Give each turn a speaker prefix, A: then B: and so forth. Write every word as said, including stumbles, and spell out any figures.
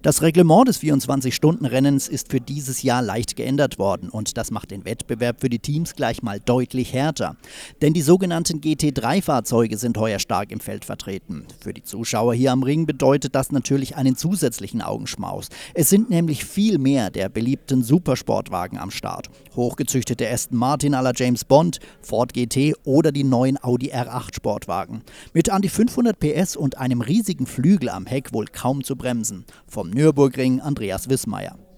A: Das Reglement des vierundzwanzig-Stunden-Rennens ist für dieses Jahr leicht geändert worden und das macht den Wettbewerb für die Teams gleich mal deutlich härter. Denn die sogenannten G T drei Fahrzeuge sind heuer stark im Feld vertreten. Für die Zuschauer hier am Ring bedeutet das natürlich einen zusätzlichen Augenschmaus. Es sind nämlich viel mehr der beliebten Supersportwagen am Start. Hochgezüchtete Aston Martin à la James Bond, Ford G T oder die neuen Audi R acht Sportwagen. Mit an die fünfhundert P S und einem riesigen Flügel am Heck wohl kaum zu bremsen. Vom Nürburgring Andreas Wissmeier.